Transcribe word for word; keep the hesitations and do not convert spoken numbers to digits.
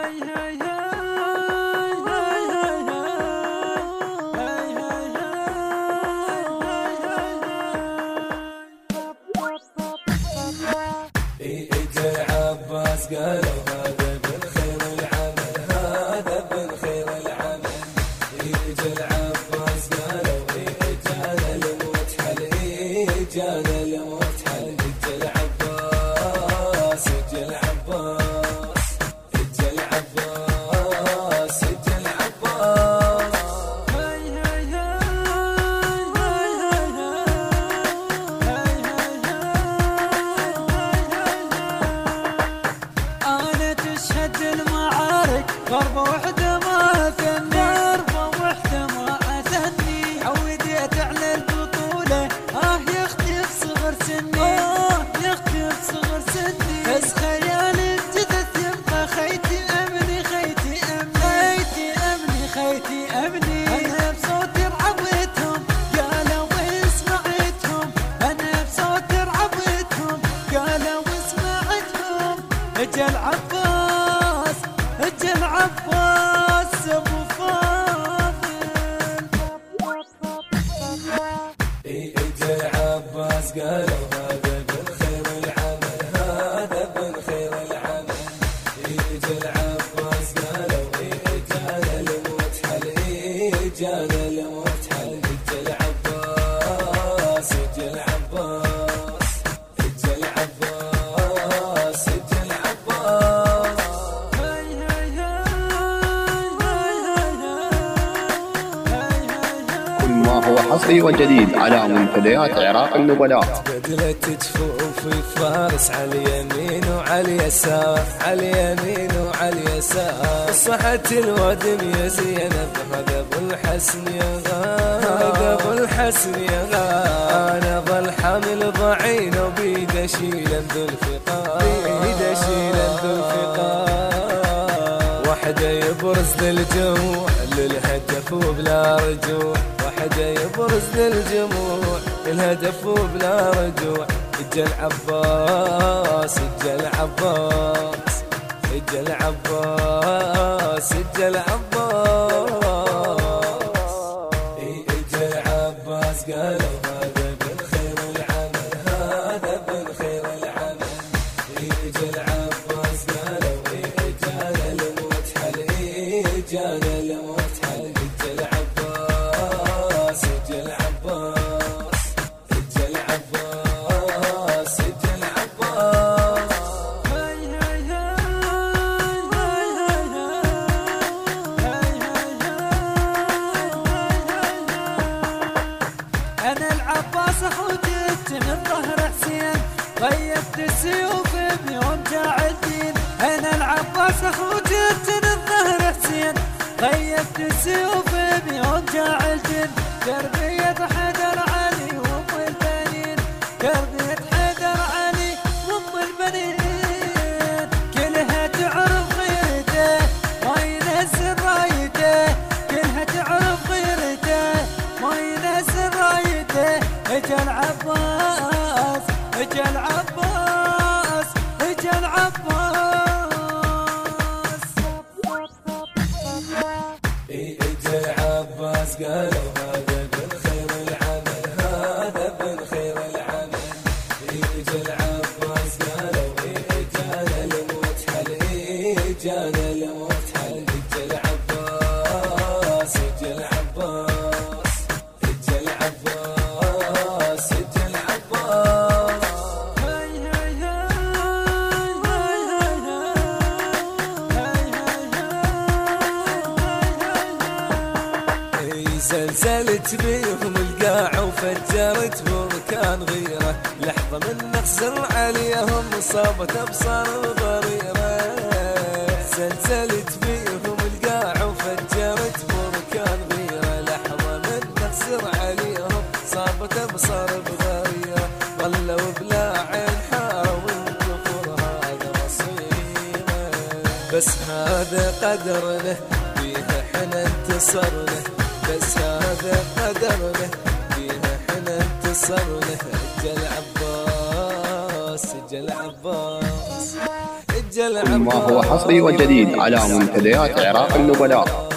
عباس قالوا هذا بالخير العمل، هذا بالخير العمل. يجي العباس قالوا جانا الموت حل، جانا الموت حل. يجي العباس، يجي العباس، يجي العباس، يجي العباس. أنا تشهد المعارك ضربة وحدة ما أثني، ضربة وحدة ما أثني. عوديت على البطولة آه يا أختي في صغر سني، آه يا أختي في صغر سني. بس خيالي الجثث يبقى خيتي أمني، خيتي أمني، خيتي أمني، خيتي أمني. أنا بصوتي رعبتهم قالوا وسمعتهم، أنا بصوتي رعبتهم قالوا وسمعتهم. اجا العباس، اجا العباس ابو فاضل. اجا العباس قالوا هذا بالخير العمل، هذا بالخير العمل. اجا العباس قالوا جانا الموت حل، جانا الموت حل. اجا العباس، اجا العباس، اجا العباس، اجا العباس. كل ما هو حصري وجديد على منتديات عراق النبلاء. بدلت جفوفي فارس على اليمين وعلى اليسار، على اليمين وعلى اليسار. صحت الودم يا زينب هذا ابو الحسن يا غار، هذا ابو الحسن يا غار. انا ظل حامل ضعين وبيد اشيل ذو الفقار، بيد اشيل ذو الفقار. وحده يبرز للجموع للهدف وبلا رجوع، وحده يبرز للجموع الهدف وبلا رجوع. اجا العباس، اجا العباس، اجا العباس، اجا العباس. اجا العباس قالوا هذا بالخير العمل، هذا بالخير العمل. اجا العباس قالوا جانا الموت حل، جانا الموت حل. اجا العباس، اجا العباس، اجا العباس، اجا العباس. أنا العباس أخو جدت من ظهر حسين، غيبت السيوف بيوم جاع الدين. أنا العباس أخو جدت من ظهر حسين، غيبت السيوف بيوم جاع الدين. تربية حيدر علي وأم البنين، تربية حيدر علي وأم البنين. كلها تعرف غيرته ما ينزل رايته، كلها تعرف غيرته ما ينزل رايته. اجا العباس، اجا العباس، اجا العباس. اجا العباس قالوا هذا بالخير العمل، هذا بالخير العمل. اجا العباس قالوا جانا الموت حل، جانا الموت حل. اجا العباس، اجا العباس، اجا العباس، اجا العباس. زلزلت بيهم القاع وفجرت بركان غيره، لحظة من نخسر عليهم صابت أبصار ضريرة. زلزلت بيهم القاع وفجرت بركان غيره، لحظة من نخسر عليهم صابت أبصار بغيرة. ظلوا بلا عين حارة والكفر هذا مصيره، بس هذا قدرنا فيها حنا انتصرنا، بس هذا قدرنا فيها حنا انتصرنا. اجا العباس، اجا العباس، سجل كل ما هو حصري وجديد على منتديات عراق النبلاء.